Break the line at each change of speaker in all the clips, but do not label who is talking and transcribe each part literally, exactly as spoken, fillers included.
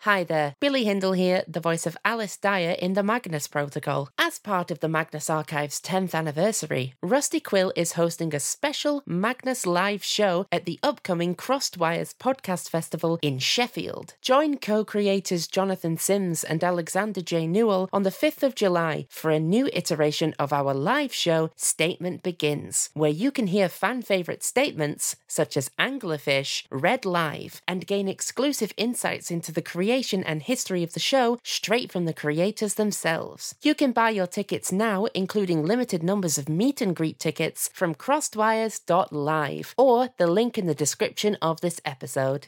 Hi there, Billy Hindle here, the voice of Alice Dyer in the Magnus Protocol. As part of the Magnus Archive's tenth anniversary, Rusty Quill is hosting a special Magnus live show at the upcoming Crossed Wires Podcast Festival in Sheffield. Join co-creators Jonathan Sims and Alexander J. Newell on the fifth of July for a new iteration of our live show, Statement Begins, where you can hear fan-favourite statements such as Anglerfish read live and gain exclusive insights into the creation and history of the show straight from the creators themselves. You can buy your tickets now, including limited numbers of meet and greet tickets, from crossedwires dot live or the link in the description of this episode.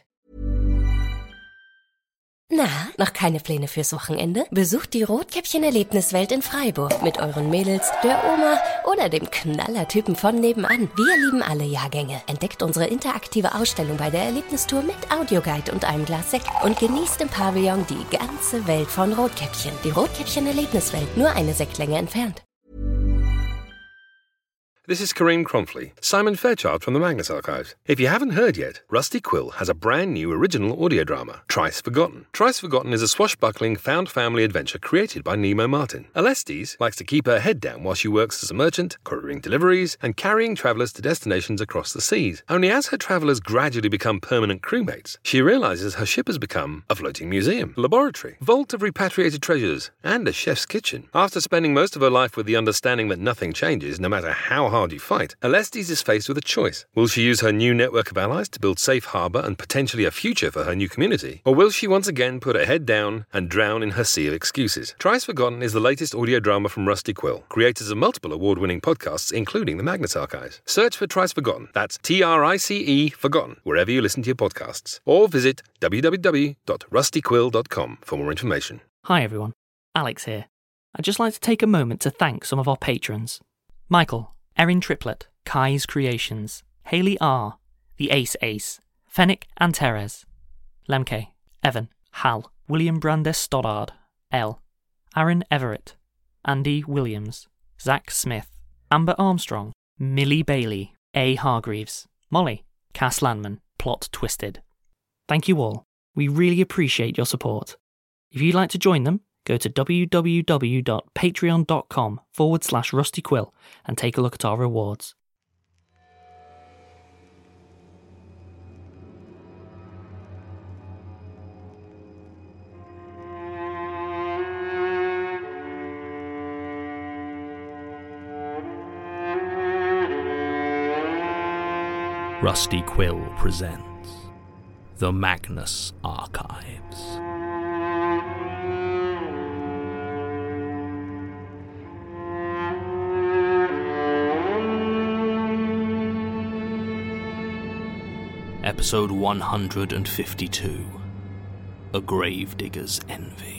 Na, noch keine Pläne fürs Wochenende? Besucht die Rotkäppchen-Erlebniswelt in Freiburg mit euren Mädels, der Oma oder dem Knallertypen von nebenan. Wir lieben alle Jahrgänge. Entdeckt unsere interaktive Ausstellung bei der Erlebnistour mit Audioguide und einem Glas Sekt und genießt im Pavillon die ganze Welt von Rotkäppchen. Die Rotkäppchen-Erlebniswelt, nur eine Sektlänge entfernt.
This is Kareem Cromfley, Simon Fairchild from the Magnus Archives. If you haven't heard yet, Rusty Quill has a brand new original audio drama, Trice Forgotten. Trice Forgotten is a swashbuckling found family adventure created by Nemo Martin. Alestes likes to keep her head down while she works as a merchant, couriering deliveries, and carrying travellers to destinations across the seas. Only as her travellers gradually become permanent crewmates, she realises her ship has become a floating museum, laboratory, vault of repatriated treasures, and a chef's kitchen. After spending most of her life with the understanding that nothing changes, no matter how hard you fight, Alestes is faced with a choice. Will she use her new network of allies to build safe harbour and potentially a future for her new community? Or will she once again put her head down and drown in her sea of excuses? Trice Forgotten is the latest audio drama from Rusty Quill, creators of multiple award-winning podcasts, including the Magnus Archives. Search for Trice Forgotten, that's T R I C E Forgotten, wherever you listen to your podcasts. Or visit w w w dot rusty quill dot com for more information.
Hi everyone, Alex here. I'd just like to take a moment to thank some of our patrons. Michael, Erin Triplet, Kai's Creations, Hayley R, The Ace Ace, Fennec and Teres, Lemke, Evan, Hal, William Brandes Stoddard, L, Aaron Everett, Andy Williams, Zach Smith, Amber Armstrong, Millie Bailey, A. Hargreaves, Molly, Cass Landman, Plot Twisted. Thank you all. We really appreciate your support. If you'd like to join them, go to www.patreon.com forward slash Rusty Quill and take a look at our rewards.
Rusty Quill presents The Magnus Archives. Episode one hundred fifty-two, A Gravedigger's Envy.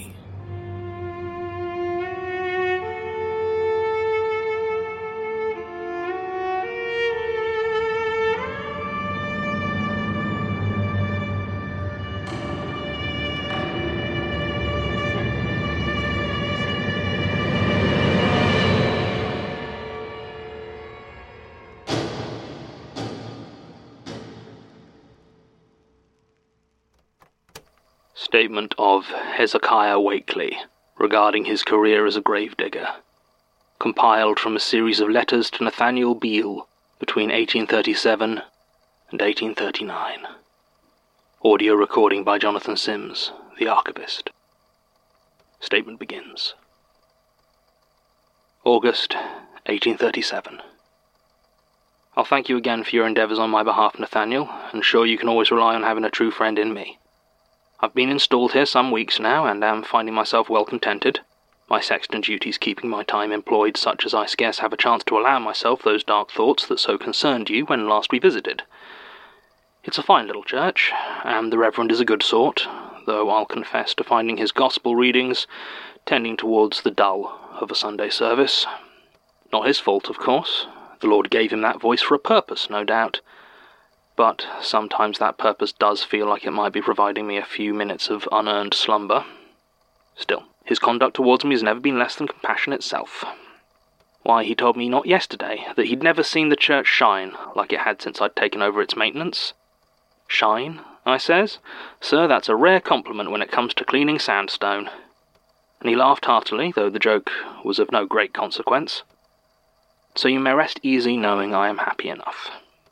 Statement of Hezekiah Wakely regarding his career as a gravedigger, compiled from a series of letters to Nathaniel Beale between eighteen thirty-seven and eighteen thirty-nine. Audio recording by Jonathan Sims, the archivist. Statement begins. August eighteen thirty-seven. I'll thank you again for your endeavours on my behalf, Nathaniel, and sure you can always rely on having a true friend in me. I've been installed here some weeks now, and am finding myself well contented, my sexton duties keeping my time employed such as I scarce have a chance to allow myself those dark thoughts that so concerned you when last we visited. It's a fine little church, and the Reverend is a good sort, though I'll confess to finding his gospel readings tending towards the dull of a Sunday service. Not his fault, of course. The Lord gave him that voice for a purpose, no doubt. But sometimes that purpose does feel like it might be providing me a few minutes of unearned slumber. Still, his conduct towards me has never been less than compassion itself. Why, he told me not yesterday that he'd never seen the church shine like it had since I'd taken over its maintenance. Shine I says. "Sir, that's a rare compliment when it comes to cleaning sandstone." And he laughed heartily, though the joke was of no great consequence. So you may rest easy knowing I am happy enough.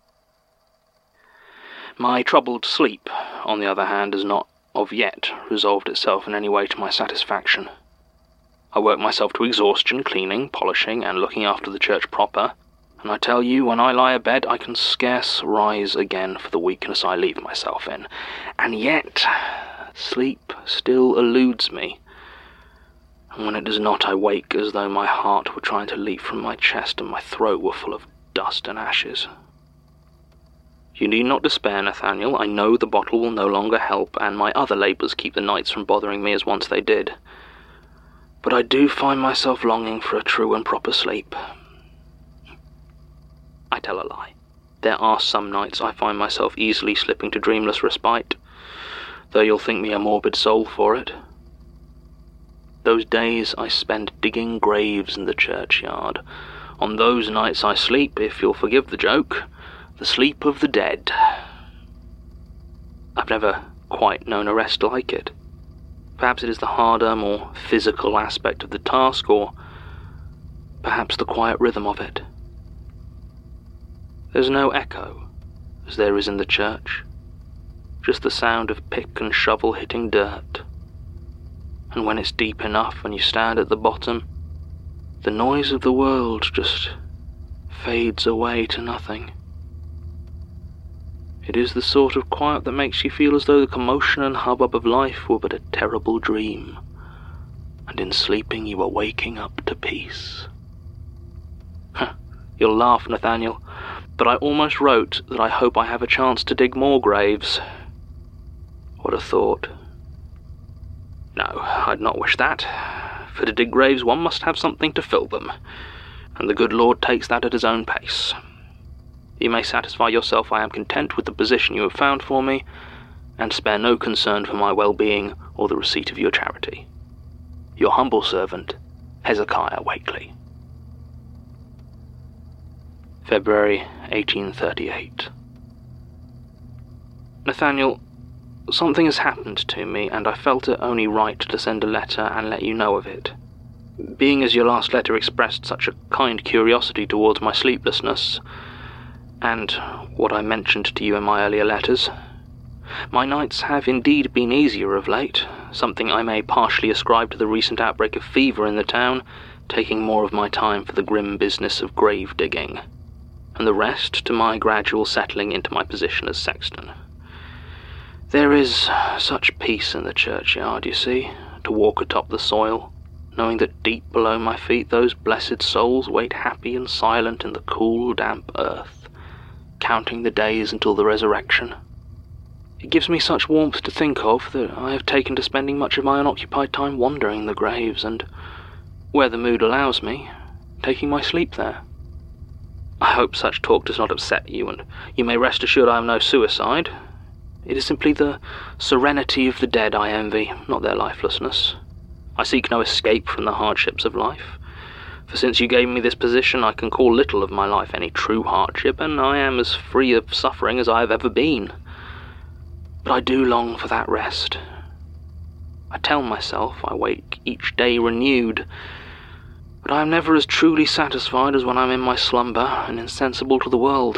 My troubled sleep, on the other hand, has not of yet resolved itself in any way to my satisfaction. I work myself to exhaustion cleaning, polishing, and looking after the church proper, and I tell you, when I lie abed, I can scarce rise again for the weakness I leave myself in. And yet, sleep still eludes me, and when it does not, I wake as though my heart were trying to leap from my chest and my throat were full of dust and ashes. You need not despair, Nathaniel. I know the bottle will no longer help, and my other labours keep the nights from bothering me as once they did. But I do find myself longing for a true and proper sleep. I tell a lie. There are some nights I find myself easily slipping to dreamless respite, though you'll think me a morbid soul for it. Those days I spend digging graves in the churchyard. On those nights I sleep, if you'll forgive the joke, the sleep of the dead. I've never quite known a rest like it. Perhaps it is the harder, more physical aspect of the task, or perhaps the quiet rhythm of it. There's no echo, as there is in the church, just the sound of pick and shovel hitting dirt. And when it's deep enough and you stand at the bottom, the noise of the world just fades away to nothing. It is the sort of quiet that makes you feel as though the commotion and hubbub of life were but a terrible dream, and in sleeping you are waking up to peace. You'll laugh, Nathaniel, but I almost wrote that I hope I have a chance to dig more graves. What a thought. No, I'd not wish that. For to dig graves one must have something to fill them, and the good Lord takes that at his own pace. You may satisfy yourself I am content with the position you have found for me, and spare no concern for my well-being or the receipt of your charity. Your humble servant, Hezekiah Wakely. February eighteen thirty-eight. Nathaniel, something has happened to me, and I felt it only right to send a letter and let you know of it. Being as your last letter expressed such a kind curiosity towards my sleeplessness, and what I mentioned to you in my earlier letters, my nights have indeed been easier of late, something I may partially ascribe to the recent outbreak of fever in the town, taking more of my time for the grim business of grave digging, and the rest to my gradual settling into my position as sexton. There is such peace in the churchyard, you see, to walk atop the soil, knowing that deep below my feet those blessed souls wait happy and silent in the cool, damp earth, counting the days until the resurrection. It gives me such warmth to think of that I have taken to spending much of my unoccupied time wandering the graves and, where the mood allows me, taking my sleep there. I hope such talk does not upset you, and you may rest assured I am no suicide. It is simply the serenity of the dead I envy, not their lifelessness. I seek no escape from the hardships of life, for since you gave me this position I can call little of my life any true hardship, and I am as free of suffering as I have ever been. But I do long for that rest. I tell myself I wake each day renewed, but I am never as truly satisfied as when I am in my slumber and insensible to the world.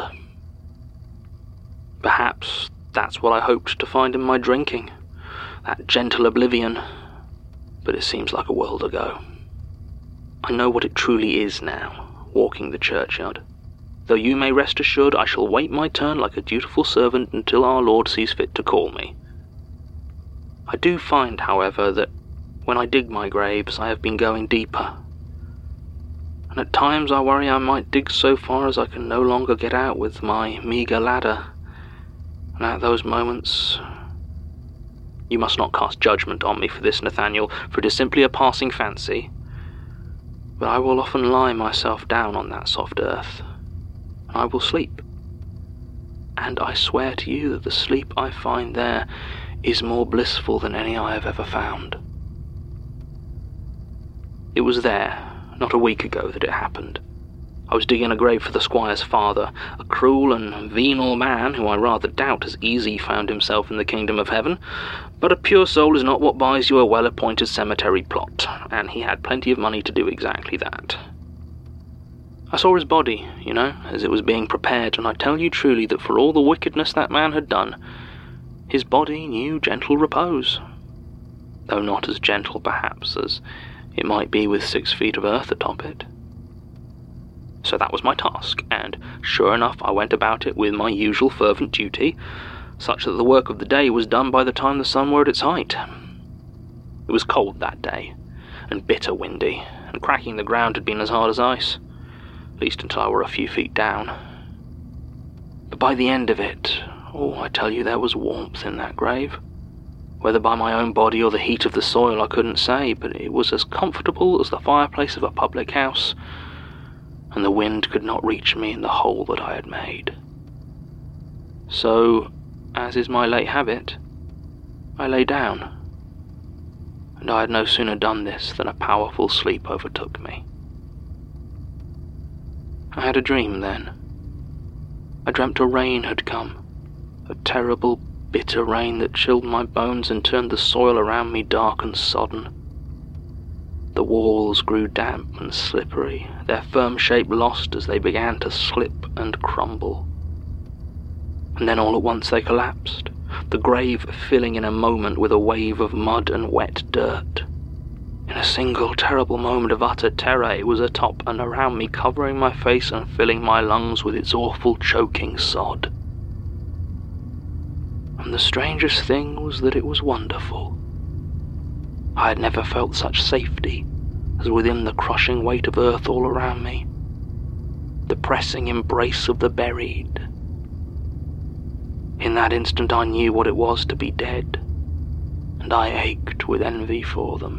Perhaps that's what I hoped to find in my drinking, that gentle oblivion, but it seems like a world ago. I know what it truly is now, walking the churchyard, though you may rest assured I shall wait my turn like a dutiful servant until our Lord sees fit to call me. I do find, however, that when I dig my graves I have been going deeper, and at times I worry I might dig so far as I can no longer get out with my meagre ladder, and at those moments... You must not cast judgment on me for this, Nathaniel, for it is simply a passing fancy, but I will often lie myself down on that soft earth, and I will sleep. And I swear to you that the sleep I find there is more blissful than any I have ever found. It was there, not a week ago, that it happened. I was digging a grave for the squire's father, a cruel and venal man who I rather doubt has easily found himself in the kingdom of heaven, but a pure soul is not what buys you a well-appointed cemetery plot, and he had plenty of money to do exactly that. I saw his body, you know, as it was being prepared, and I tell you truly that for all the wickedness that man had done, his body knew gentle repose, though not as gentle, perhaps, as it might be with six feet of earth atop it. So that was my task, and sure enough I went about it with my usual fervent duty, such that the work of the day was done by the time the sun were at its height. It was cold that day, and bitter windy, and cracking the ground had been as hard as ice, at least until I were a few feet down. But by the end of it, oh, I tell you there was warmth in that grave. Whether by my own body or the heat of the soil I couldn't say, but it was as comfortable as the fireplace of a public house, and the wind could not reach me in the hole that I had made. So, as is my late habit, I lay down, and I had no sooner done this than a powerful sleep overtook me. I had a dream then. I dreamt a rain had come, a terrible, bitter rain that chilled my bones and turned the soil around me dark and sodden. The walls grew damp and slippery, their firm shape lost as they began to slip and crumble. And then all at once they collapsed, the grave filling in a moment with a wave of mud and wet dirt. In a single terrible moment of utter terror, it was atop and around me, covering my face and filling my lungs with its awful choking sod. And the strangest thing was that it was wonderful. I had never felt such safety as within the crushing weight of earth all around me, the pressing embrace of the buried. In that instant I knew what it was to be dead, and I ached with envy for them.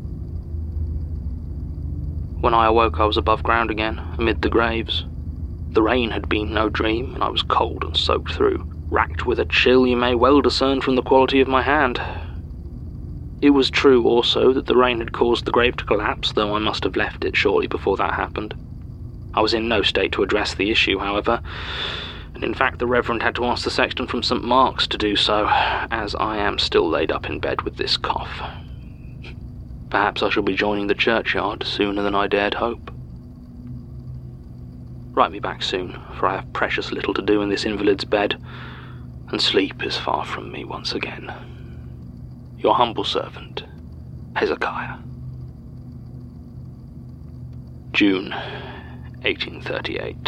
When I awoke I was above ground again, amid the graves. The rain had been no dream, and I was cold and soaked through, racked with a chill you may well discern from the quality of my hand. It was true also that the rain had caused the grave to collapse, though I must have left it surely before that happened. I was in no state to address the issue, however, and in fact the Reverend had to ask the sexton from Saint Mark's to do so, as I am still laid up in bed with this cough. Perhaps I shall be joining the churchyard sooner than I dared hope. Write me back soon, for I have precious little to do in this invalid's bed, and sleep is far from me once again. Your humble servant, Hezekiah. June, eighteen thirty-eight.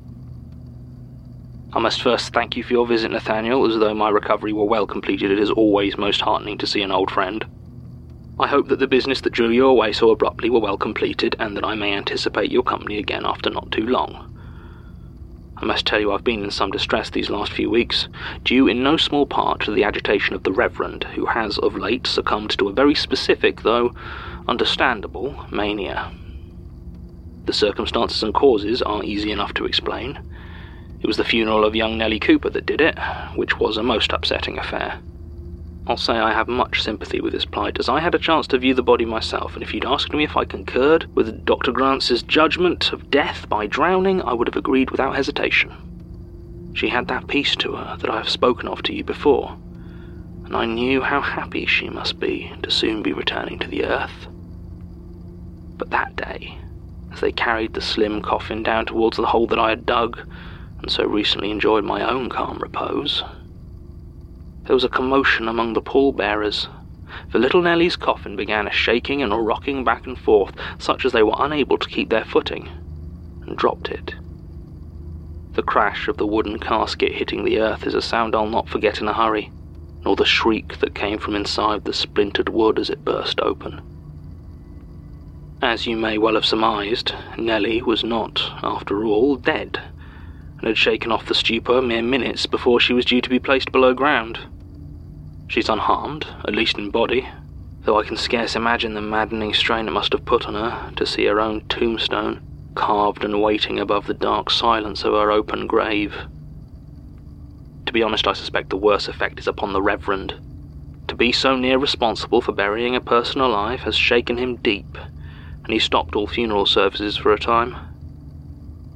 I must first thank you for your visit, Nathaniel. As though my recovery were well completed, it is always most heartening to see an old friend. I hope that the business that drew you away so abruptly were well completed, and that I may anticipate your company again after not too long. I must tell you I've been in some distress these last few weeks, due in no small part to the agitation of the Reverend, who has of late succumbed to a very specific, though understandable, mania. The circumstances and causes are easy enough to explain. It was the funeral of young Nellie Cooper that did it, which was a most upsetting affair. I'll say I have much sympathy with his plight, as I had a chance to view the body myself, and if you'd asked me if I concurred with Doctor Grance's judgment of death by drowning, I would have agreed without hesitation. She had that peace to her that I have spoken of to you before, and I knew how happy she must be to soon be returning to the earth. But that day, as they carried the slim coffin down towards the hole that I had dug, and so recently enjoyed my own calm repose, there was a commotion among the pallbearers, for little Nellie's coffin began a shaking and a rocking back and forth, such as they were unable to keep their footing, and dropped it. The crash of the wooden casket hitting the earth is a sound I'll not forget in a hurry, nor the shriek that came from inside the splintered wood as it burst open. As you may well have surmised, Nellie was not, after all, dead, and had shaken off the stupor mere minutes before she was due to be placed below ground. She's unharmed, at least in body, though I can scarce imagine the maddening strain it must have put on her to see her own tombstone carved and waiting above the dark silence of her open grave. To be honest, I suspect the worst effect is upon the Reverend. To be so near responsible for burying a person alive has shaken him deep, and he stopped all funeral services for a time.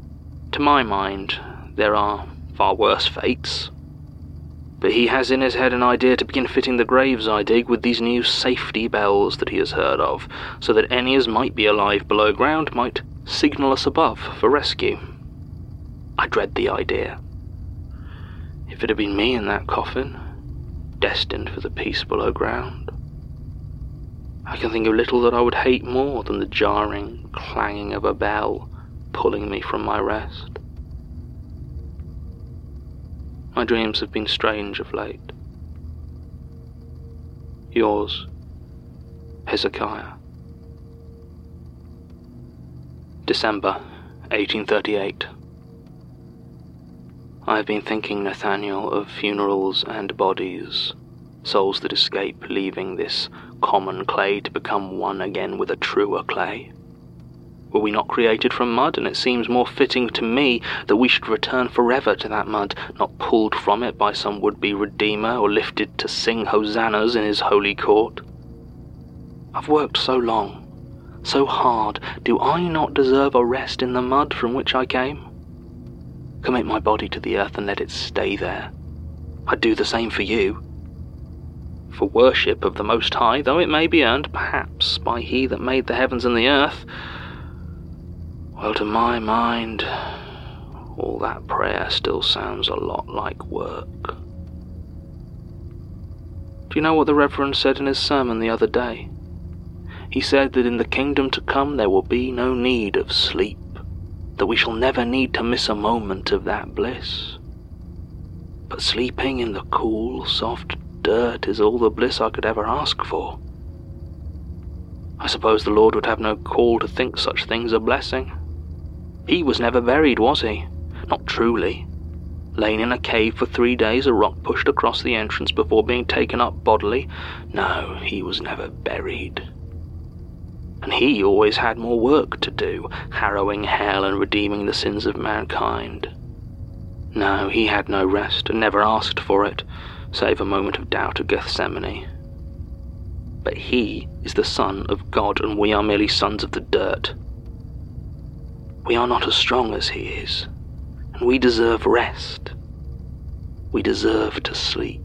To my mind, there are far worse fates. But he has in his head an idea to begin fitting the graves I dig with these new safety bells that he has heard of, so that any as might be alive below ground might signal us above for rescue. I dread the idea. If it had been me in that coffin, destined for the peace below ground, I can think of little that I would hate more than the jarring, clanging of a bell pulling me from my rest. My dreams have been strange of late. Yours, Hezekiah. December, eighteen thirty-eight. I have been thinking, Nathaniel, of funerals and bodies, souls that escape, leaving this common clay to become one again with a truer clay. Were we not created from mud, and it seems more fitting to me that we should return forever to that mud, not pulled from it by some would-be redeemer or lifted to sing hosannas in his holy court. I've worked so long, so hard, do I not deserve a rest in the mud from which I came? Commit my body to the earth and let it stay there. I'd do the same for you. For worship of the Most High, though it may be earned, perhaps, by He that made the heavens and the earth, well, to my mind, all that prayer still sounds a lot like work. Do you know what the Reverend said in his sermon the other day? He said that in the kingdom to come there will be no need of sleep, that we shall never need to miss a moment of that bliss. But sleeping in the cool, soft dirt is all the bliss I could ever ask for. I suppose the Lord would have no call to think such things a blessing. He was never buried, was he? Not truly. Lain in a cave for three days, a rock pushed across the entrance before being taken up bodily? No, he was never buried. And he always had more work to do, harrowing hell and redeeming the sins of mankind. No, he had no rest, and never asked for it, save a moment of doubt at Gethsemane. But he is the Son of God, and we are merely sons of the dirt. We are not as strong as he is, and we deserve rest. We deserve to sleep.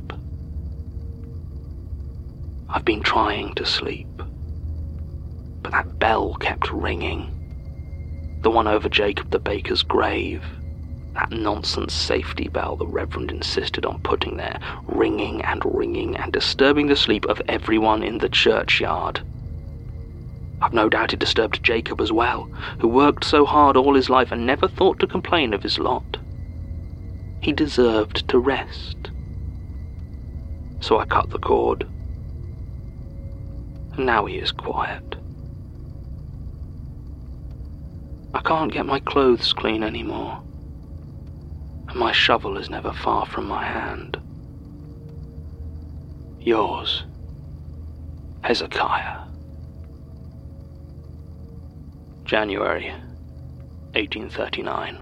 I've been trying to sleep, but that bell kept ringing. The one over Jacob the baker's grave, that nonsense safety bell the Reverend insisted on putting there, ringing and ringing and disturbing the sleep of everyone in the churchyard. I've no doubt it disturbed Jacob as well, who worked so hard all his life and never thought to complain of his lot. He deserved to rest. So I cut the cord. And now he is quiet. I can't get my clothes clean anymore, and my shovel is never far from my hand. Yours, Hezekiah. January, eighteen thirty-nine.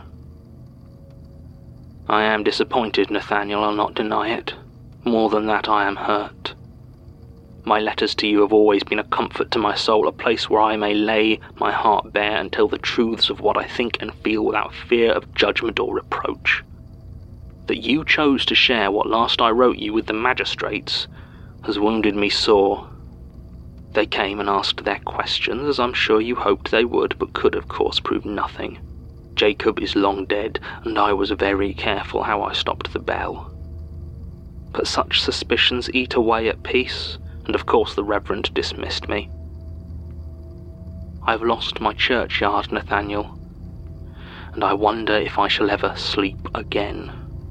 I am disappointed, Nathaniel, I'll not deny it. More than that, I am hurt. My letters to you have always been a comfort to my soul, a place where I may lay my heart bare and tell the truths of what I think and feel without fear of judgment or reproach. That you chose to share what last I wrote you with the magistrates has wounded me sore. They came and asked their questions, as I'm sure you hoped they would, but could of course prove nothing. Jacob is long dead, and I was very careful how I stopped the bell. But such suspicions eat away at peace, and of course the Reverend dismissed me. I've lost my churchyard, Nathaniel, and I wonder if I shall ever sleep again.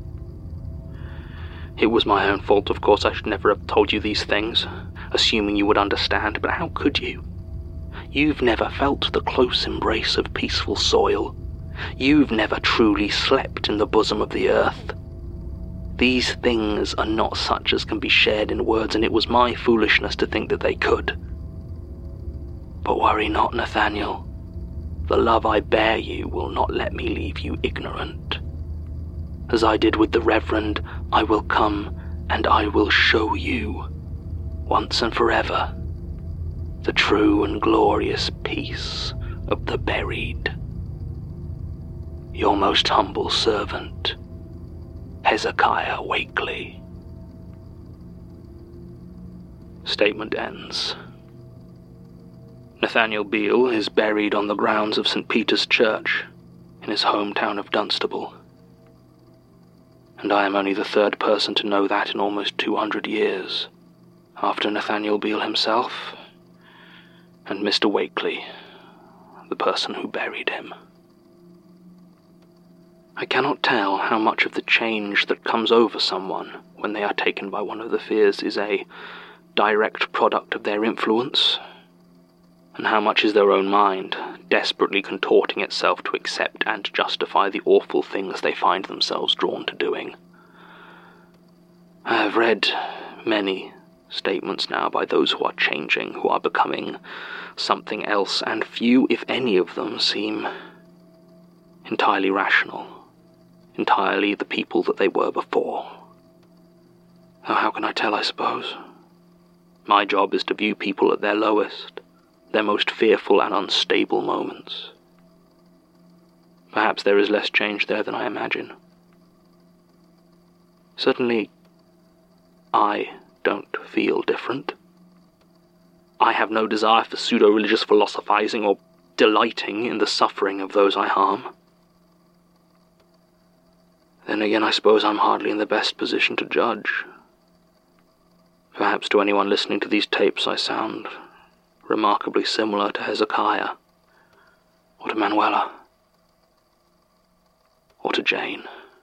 It was my own fault, of course. I should never have told you these things, assuming you would understand, but how could you? You've never felt the close embrace of peaceful soil. You've never truly slept in the bosom of the earth. These things are not such as can be shared in words, and it was my foolishness to think that they could. But worry not, Nathaniel. The love I bear you will not let me leave you ignorant. As I did with the Reverend, I will come and I will show you, once and forever, the true and glorious peace of the buried. Your most humble servant, Hezekiah Wakely. Statement ends. Nathaniel Beale is buried on the grounds of Saint Peter's Church in his hometown of Dunstable. And I am only the third person to know that in almost two hundred years, after Nathaniel Beale himself and Mister Wakely, the person who buried him. I cannot tell how much of the change that comes over someone when they are taken by one of the fears is a direct product of their influence, and how much is their own mind desperately contorting itself to accept and justify the awful things they find themselves drawn to doing. I have read many statements now by those who are changing, who are becoming something else, and few, if any of them, seem entirely rational, entirely the people that they were before. Now, how can I tell, I suppose? My job is to view people at their lowest, their most fearful and unstable moments. Perhaps there is less change there than I imagine. Certainly, I don't feel different. I have no desire for pseudo-religious philosophizing or delighting in the suffering of those I harm. Then again, I suppose I'm hardly in the best position to judge. Perhaps to anyone listening to these tapes I sound remarkably similar to Hezekiah, or to Manuela, or to Jane.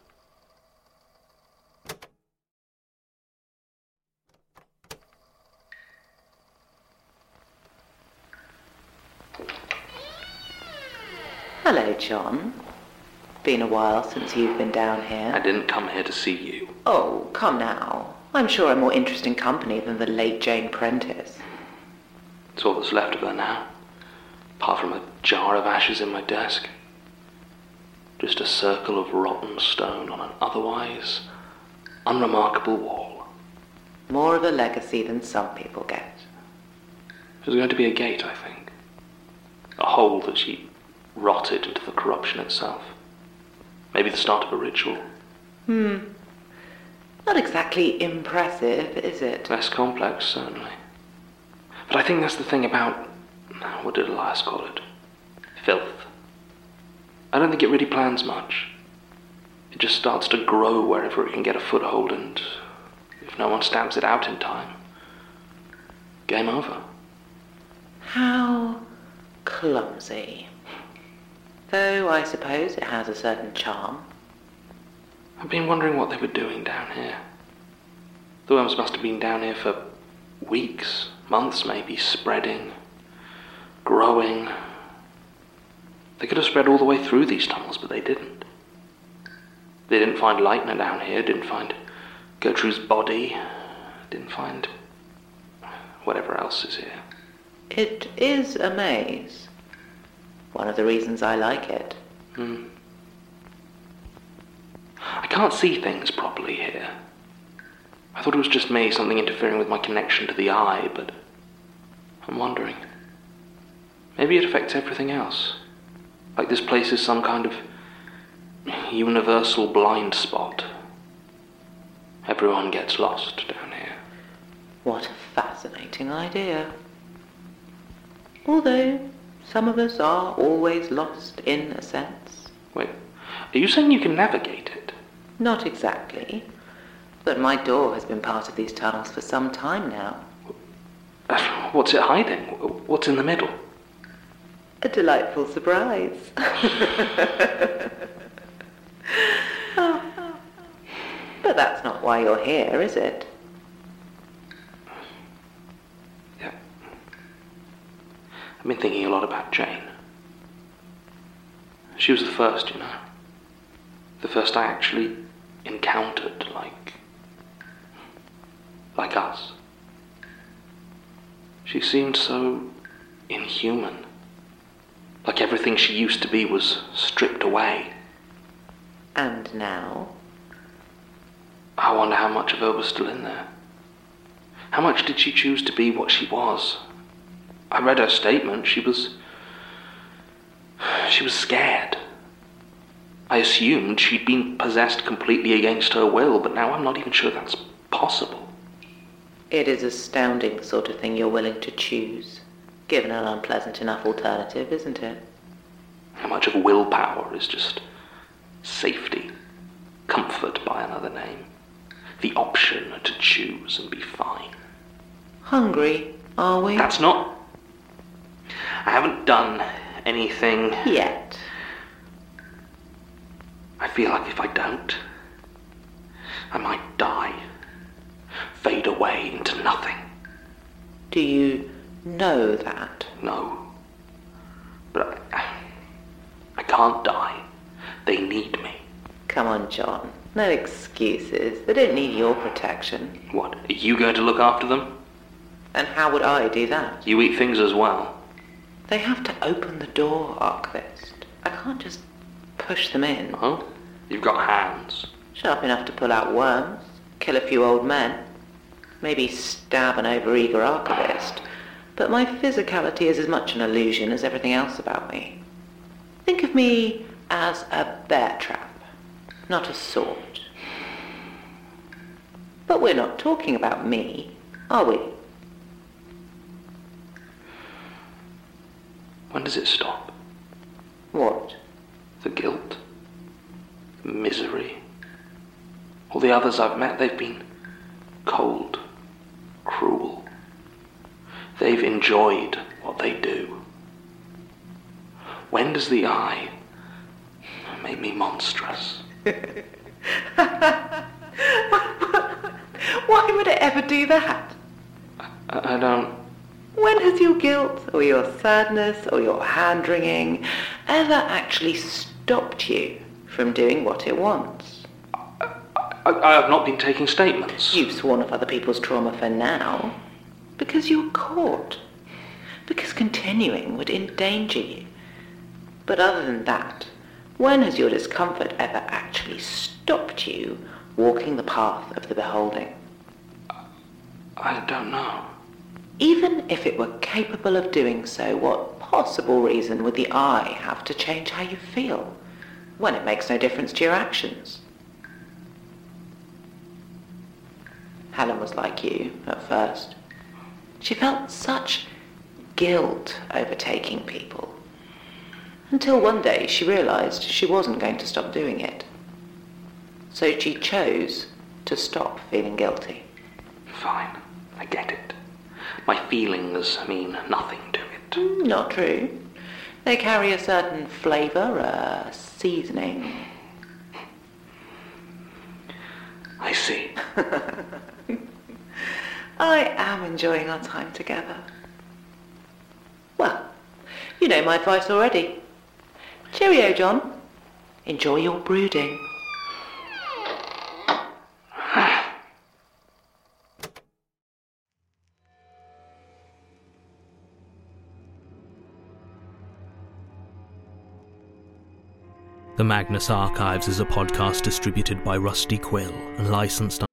Hello, John. Been a while since you've been down here.
I didn't come here to see you.
Oh, come now. I'm sure I'm more interesting company than the late Jane Prentice.
It's all that's left of her now, apart from a jar of ashes in my desk. Just a circle of rotten stone on an otherwise unremarkable wall.
More of a legacy than some people get.
There's going to be a gate, I think. A hole that she rotted into the corruption itself. Maybe the start of a ritual.
Hmm. Not exactly impressive, is it?
Less complex, certainly. But I think that's the thing about, what did Elias call it? Filth. I don't think it really plans much. It just starts to grow wherever it can get a foothold, and if no one stamps it out in time, game over.
How clumsy. Though I suppose it has a certain charm.
I've been wondering what they were doing down here. The worms must have been down here for weeks, months maybe, spreading, growing. They could have spread all the way through these tunnels, but they didn't. They didn't find Leitner down here, didn't find Gertrude's body, didn't find whatever else is here.
It is a maze. One of the reasons I like it.
Hmm. I can't see things properly here. I thought it was just me, something interfering with my connection to the eye, but I'm wondering. Maybe it affects everything else. Like this place is some kind of universal blind spot. Everyone gets lost down here.
What a fascinating idea. Although some of us are always lost in a sense.
Wait, are you saying you can navigate it?
Not exactly. But my door has been part of these tunnels for some time now.
What's it hiding? What's in the middle?
A delightful surprise. Oh, but that's not why you're here, is it?
Yeah. I've been thinking a lot about Jane. She was the first, you know. The first I actually encountered, like... like us. She seemed so inhuman. Like everything she used to be was stripped away.
And now?
I wonder how much of her was still in there. How much did she choose to be what she was? I read her statement. She was... She was scared. I assumed she'd been possessed completely against her will, but now I'm not even sure that's possible.
It is astounding the sort of thing you're willing to choose, given an unpleasant enough alternative, isn't it?
How much of willpower is just safety, comfort by another name, the option to choose and be fine.
Hungry, are we?
That's not... I haven't done anything...
Yet.
I feel like if I don't, I might die, fade away into nothing.
Do you know that?
No. But I, I can't die. They need me.
Come on, John. No excuses. They don't need your protection.
What, are you going to look after them?
And how would I do that?
You eat things as well.
They have to open the door, Archivist. I can't just push them in.
Oh? You've got hands.
Sharp enough to pull out worms, kill a few old men, maybe stab an overeager archivist. But my physicality is as much an illusion as everything else about me. Think of me as a bear trap, not a sword. But we're not talking about me, are we?
When does it stop?
What?
The guilt? The misery? All the others I've met, they've been cold, cruel. They've enjoyed what they do. When does the eye make me monstrous?
Why would it ever do that?
I, I don't...
When has your guilt, or your sadness, or your hand-wringing ever actually stopped you from doing what it wants?
I, I, I have not been taking statements.
You've sworn off other people's trauma for now, because you were caught. Because continuing would endanger you. But other than that, when has your discomfort ever actually stopped you walking the path of the beholding?
I don't know.
Even if it were capable of doing so, what possible reason would the eye have to change how you feel, when it makes no difference to your actions? Helen was like you at first. She felt such guilt overtaking people, until one day she realized she wasn't going to stop doing it. So she chose to stop feeling guilty.
Fine, I get it. My feelings mean nothing to it.
Not true. They carry a certain flavour, a seasoning.
I see.
I am enjoying our time together. Well, you know my advice already. Cheerio, John. Enjoy your brooding.
The Magnus Archives is a podcast distributed by Rusty Quill and licensed.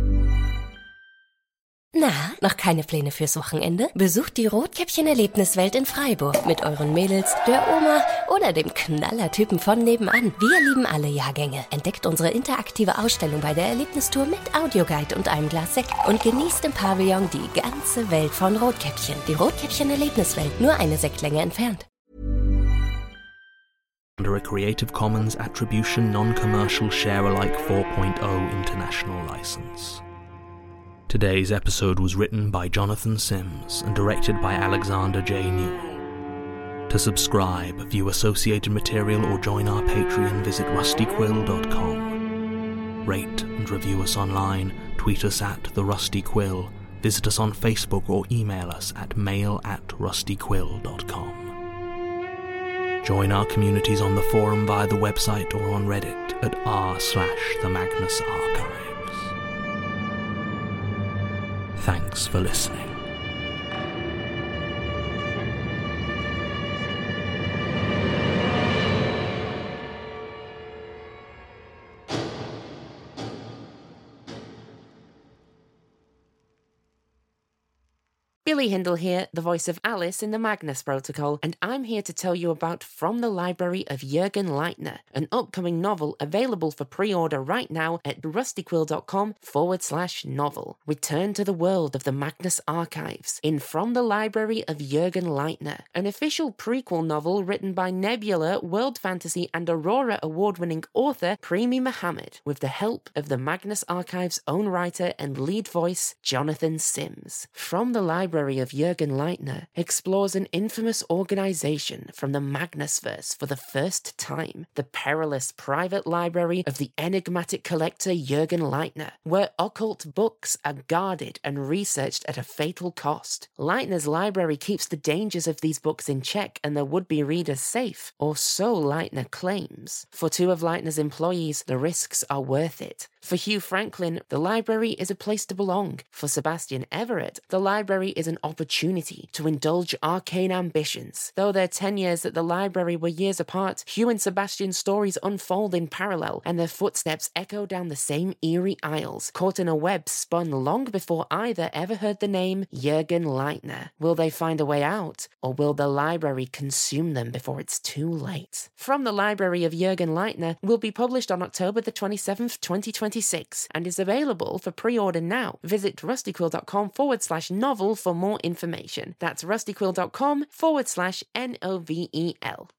Na, noch keine Pläne fürs Wochenende? Besucht die Rotkäppchen-Erlebniswelt in Freiburg mit euren Mädels, der Oma oder dem Knallertypen von nebenan. Wir lieben alle Jahrgänge. Entdeckt unsere interaktive Ausstellung bei der Erlebnistour mit Audioguide und einem Glas Sekt und genießt im Pavillon die ganze Welt von Rotkäppchen. Die Rotkäppchen-Erlebniswelt, nur eine Sektlänge entfernt.
Under a Creative Commons Attribution Non-Commercial Share-alike four point oh International License. Today's episode was written by Jonathan Sims and directed by Alexander J. Newell. To subscribe, view associated material or join our Patreon, visit rusty quill dot com. Rate and review us online, tweet us at The Rusty Quill, visit us on Facebook or email us at mail at rusty quill dot com. Join our communities on the forum via the website or on Reddit at r slash the Magnus Archives. Thanks for listening.
Billy Hindle here, the voice of Alice in the Magnus Protocol, and I'm here to tell you about From the Library of Jürgen Leitner, an upcoming novel available for pre-order right now at rustyquill.com forward slash novel. Return to the world of the Magnus Archives in From the Library of Jürgen Leitner, an official prequel novel written by Nebula, World Fantasy and Aurora award-winning author Premi Mohammed, with the help of the Magnus Archives' own writer and lead voice, Jonathan Sims. From the Library of Jürgen Leitner explores an infamous organization from the Magnusverse for the first time, the perilous private library of the enigmatic collector Jürgen Leitner, where occult books are guarded and researched at a fatal cost. Leitner's library keeps the dangers of these books in check and their would-be readers safe, or so Leitner claims. For two of Leitner's employees, the risks are worth it. For Hugh Franklin, the library is a place to belong. For Sebastian Everett, the library is an opportunity to indulge arcane ambitions. Though their tenures at the library were years apart, Hugh and Sebastian's stories unfold in parallel, and their footsteps echo down the same eerie aisles, caught in a web spun long before either ever heard the name Jürgen Leitner. Will they find a way out, or will the library consume them before it's too late? From the Library of Jürgen Leitner will be published on October the twenty-seventh, twenty twenty-six, and is available for pre-order now. Visit rustyquill.com forward slash novel for more information. That's rustyquill.com forward slash N O V E L.